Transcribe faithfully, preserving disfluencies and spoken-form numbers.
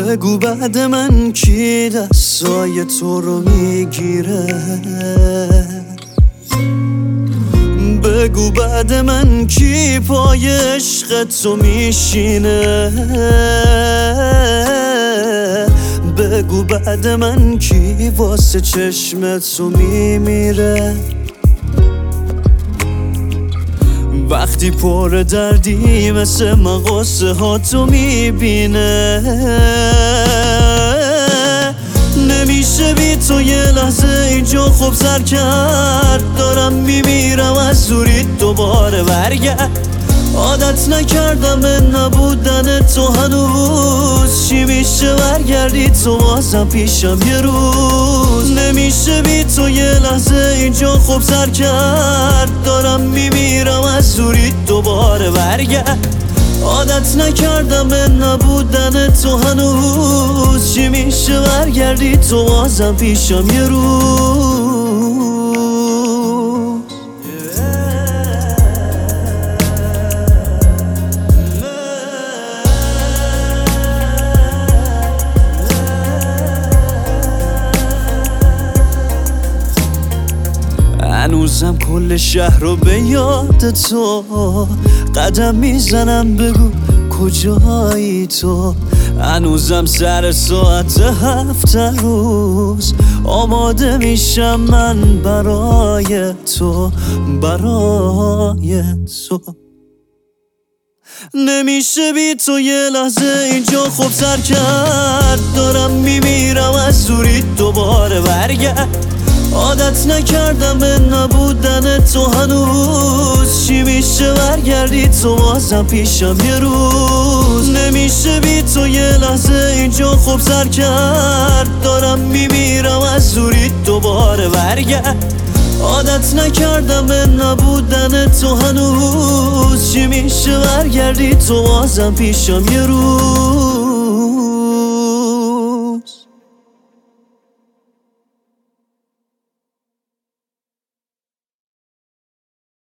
بگو بعد من کی دستای تو رو میگیره، بگو بعد من کی پای عشق تو میشینه، بگو بعد من کی واسه چشم تو میمیره. وقتی پر دردی مثل من قصه ها تو میبینه، نمیشه بی تو یه لحظه اینجا خوب سر کرد. دارم میمیرم از دوری دوباره برگرد. عادت نکردم به نبودن تو هنوز، چی میشه برگردی تو بازم پیشم یه روز. نمیشه بی تو یه لحظه اینجا خوب سر کرد. دارم میمیرم از دوری دوباره برگرد. عادت نکردم به نبودن تو هنوز، چی میشه برگردی تو بازم پیشم یه روز. هنوزم کل شهر رو به یاد تو قدم میزنم، بگو کجایی تو. هنوزم سر ساعت هفت روز آماده میشم من برای تو، برای تو. نمیشه بی تو یه لحظه اینجا خوب سر کرد. دارم میمیرم از دوری دوباره برگرد. عادت نکردم به نبودن تو هنوز، چی میشه برگردی تو بازم پیشم یه روز. نمیشه بی تو یه لحظه اینجا خوب سر کرد. دارم میمیرم از دوری دوباره برگرد. عادت نکردم به نبودن تو هنوز، چی میشه برگردی تو بازم پیشم یه روز.